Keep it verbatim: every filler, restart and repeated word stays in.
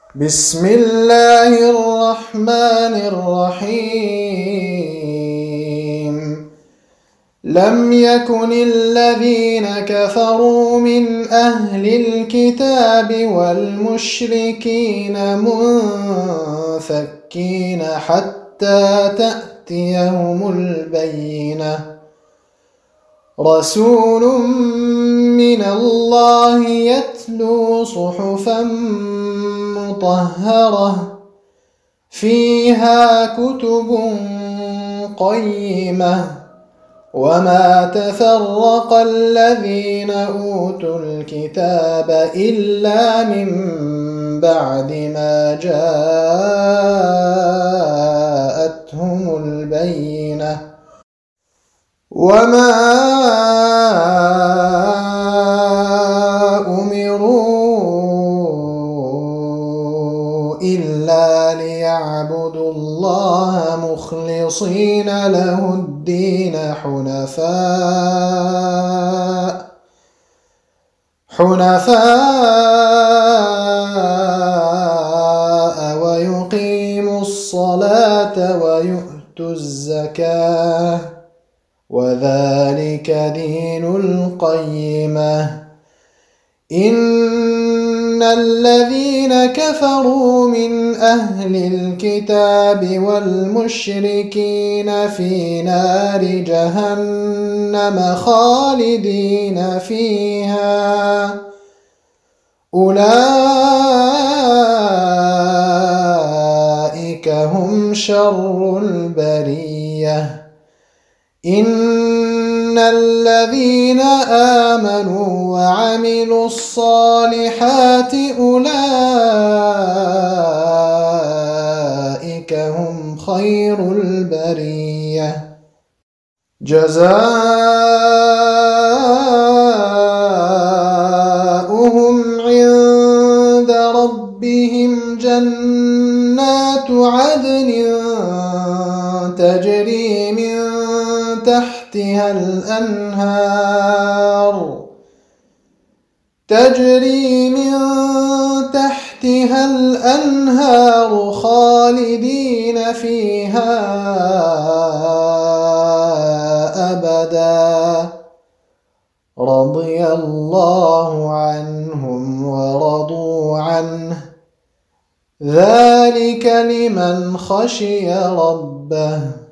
بسم الله الرحمن الرحيم لم يكن الذين كفروا من أهل الكتاب والمشركين منفكين حتى تأتيهم البينة رسول من الله يتلو صحفا مطهرة فيها كتب قيمة وما تفرق الذين أوتوا الكتاب إلا من بعد ما جاءتهم البينة وما أمروا إلا ليعبدوا الله مخلصين له الدين حنفاء حنفاء ويقيموا الصلاة ويؤتوا الزكاة وذلك دين القيمة إن الذين كفروا من أهل الكتاب والمشركين في نار جهنم خالدين فيها أولئك هم شر البرية إن الذين آمنوا وعملوا الصالحات أولئك هم خير البرية جزاؤهم عند ربهم جنات عدن تجري من تحتها الأنهار تجري من تحتها الأنهار خالدين فيها أبدا رضي الله عنهم ورضوا عنه ذلك لمن خشي ربه